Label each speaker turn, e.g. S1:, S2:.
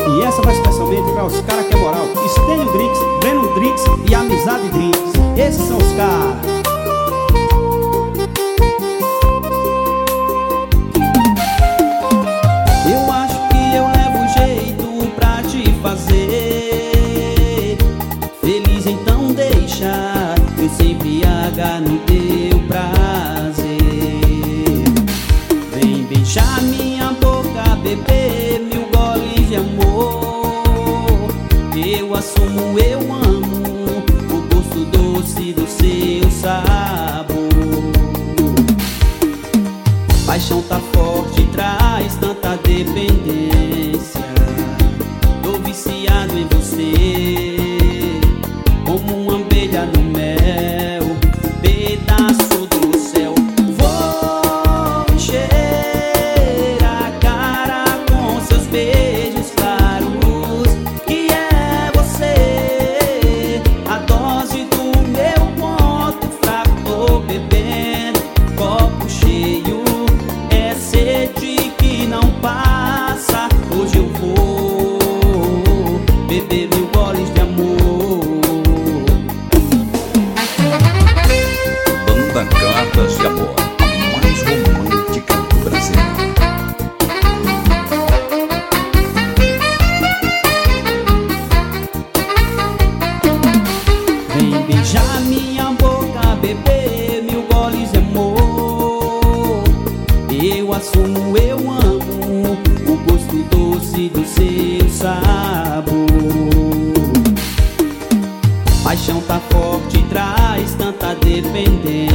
S1: E essa vai especialmente para os caras que é moral. Estênio Drix, Breno Drix e Amizade Drix. Esses são os caras. Eu acho que eu levo jeito pra te fazer feliz, então deixa eu se embriagar no teu prazer. Vem beijar minha boca, beber mil goles de amor. Eu assumo, eu amo o gosto doce do seu sabor. Paixão tá forte, traz tanta dependência. Tô viciado em você, como uma abelha no mel, pedaço do céu. Vou encher a cara com seus beijos claros, que é você, a dose do meu ponto fraco. Tô bebendo, copo cheio, é sede que não passa. Hoje eu vou beber mil goles de amor.
S2: Banda Cartas de Amor, a mais romântica do Brasil.
S1: Vem beijar minha boca, beber mil goles de amor. Eu assumo, eu amo o gosto doce do seu sabor. Paixão tá forte, traz tanta dependência.